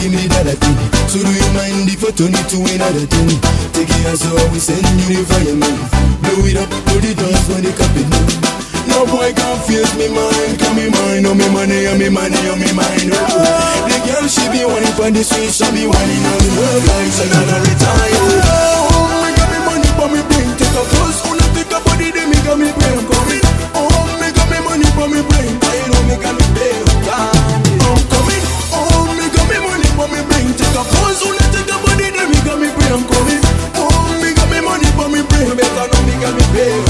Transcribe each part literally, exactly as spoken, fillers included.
give me that thing. So do you mind if I turn it to another thing? Take it as always, send you the fireman. Blow it up, put it on when they cap it. No boy can't face me mind, cause me mind, oh me money, oh me money, oh me mind. Oh. The girl she be whining for the street, she be whining on the world like she gonna retire. Oh, me got me money for me brain, take a pulse, wanna take a body, then me got me brain coming. Oh, me got me money for me brain, I know me got me brain. I'm coming. Oh, me got me money for me brain, take a pulse, wanna take a body, then me got me brain coming. Oh, me got me money for me brain, better know me got me brain.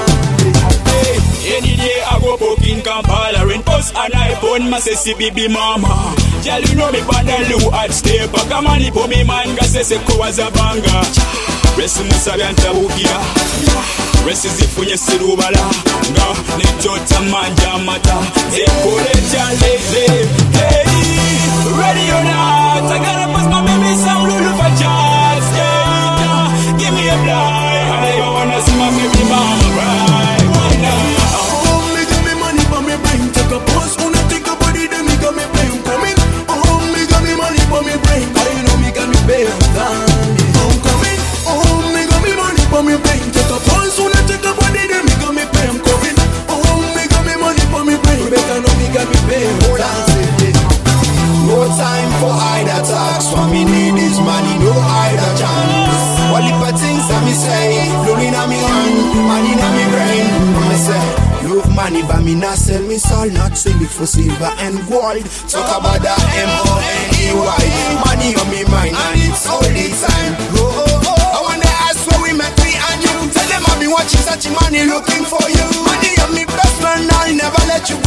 Any day I go poking Kampala in post and iPhone, my say see baby mama. Girl, you know me bad and low at stay back a money for me man, ga say se ko as a banga. Rest mu sabyanta bukia. Rest is if you see rubala. Nga ne jota manja mata. Ze kole challenge. Hey, ready or not? I gotta pass my baby some lulu for jazz. Yeah, give me a blind. I never wanna see my baby mama right. Take a pause, wanna take a body, then me got me brain coming. Oh, me got me money for me brain, I know me got me pay on time. I'm coming. Oh, me got me money for me brain. Take a pause, wanna take a body, then me got me pay, I'm coming. Oh, me got me money for me brain, better know me got me pay on time. No time for either talks, what me need is money, no either chance. All the things that me say, blowing on me hand, money on me brain, I say. Love money, but me not sell me soul, not sell it for silver and gold. Talk about that M O N E Y. Money on me mind, and it's all the time. Oh, oh, oh. I wonder ask where we met me and you. Tell them I've been watching such money looking for you. Money on me best friend, I'll never let you